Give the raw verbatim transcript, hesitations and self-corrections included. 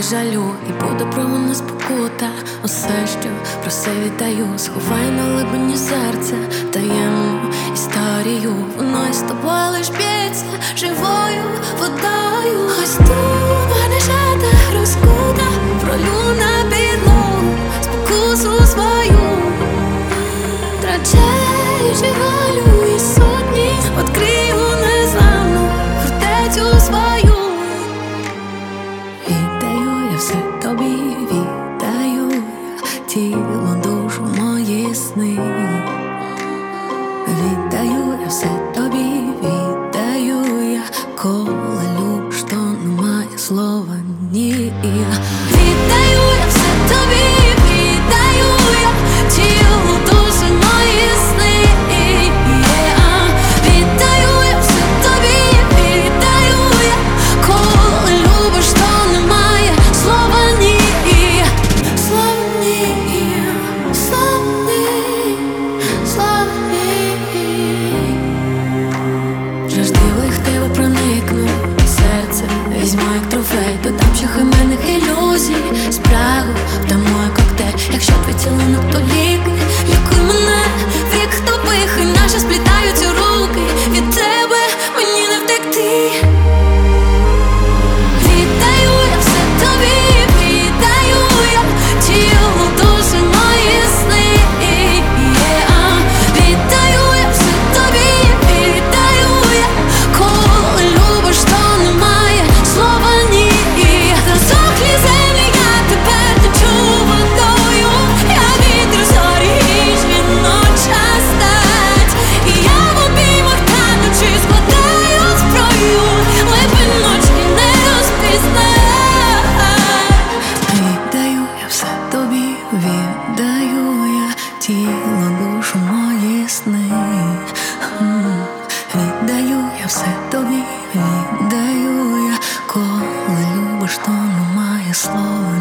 жалю, і буде про мене спокута. Усе, що просив, віддаю, сховай на глибині серця таємну історію. Воно із тобою лиш б'ється живою водою. Ось тут вогнешата розкута, пролю на підлогу спокусу свою, втрачаючи волю і сутність, відкрию незламну фортецю свою. Віддаю я все тобі, віддаю я тіло, душу, мої сни. Віддаю я все тобі, віддаю я, коли любиш, то немає слова ні. Віддаю я все тобі, віддаю я тіло, душу, мої сни. Віддаю я все тобі, віддаю я, коли любиш, то немає слова ні. Слова ні, слова ні, слова ні. Жаждливо їх тебе проникну, серце візьму як трофей, додам ще химерних ілюзій, спрагу вдамо як коктейль. Якщо твій цілунок, то ліки, лікуй мене, вік тупих, і наші сплітаються руки. Від тебе мені не втекти. Віддаю я все тобі, віддаю я тіло, душу, мої сни. Віддаю я все тобі, віддаю я, коли любиш, то немає слова ні. Засохлі землі я тепер течу водою, я вітер зорі і ноча стать. І я в обіймах танучи складаю зброю, липи ночі не розпізнать. Віддаю я все тобі, віддаю я тіло, душу, мої сни. М. Віддаю я все тобі, віддаю я, коли любиш, то немає слова